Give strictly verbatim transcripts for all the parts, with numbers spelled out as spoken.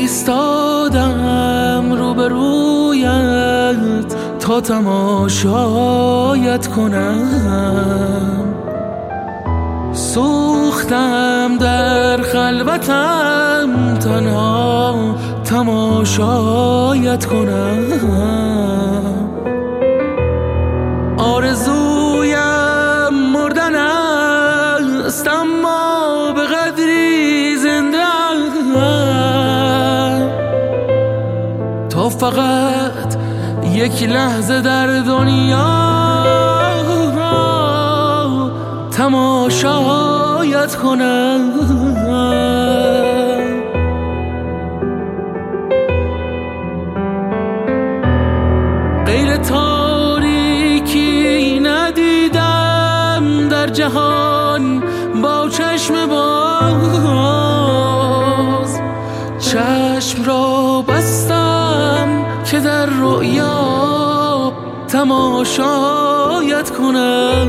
ایستادم روبرویت تا تماشایت کنم، سوختم در خلوتم تنها تماشایت کنم. آرزویم مردن است اما به قدری زنده تا فقط یک لحظه در دنیا تماشایت کنم. غیر تاریکی ندیدم در جهان با چشم باز، چشم را بستم که در رؤیا تماشایت کنم.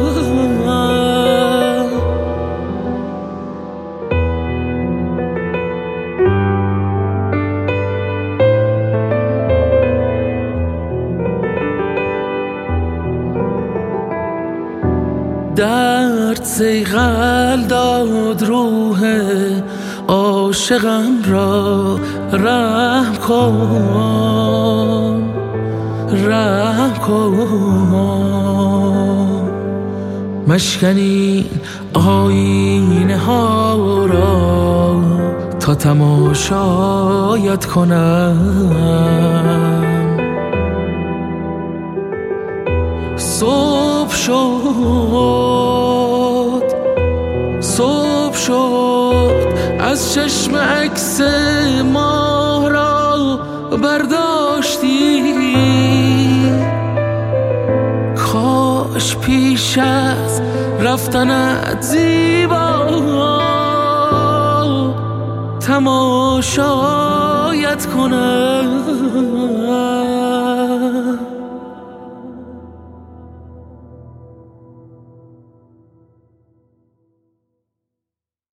درد صیقل داد روح عاشقم را، رحم کن رحم کن. مشکنی آینه ها را تا تماشایت کنم. صبح شد صبح شد از چشم عکس ماه را برداشتی، کاش پیش از رفتنت زیبا تماشایت کنم.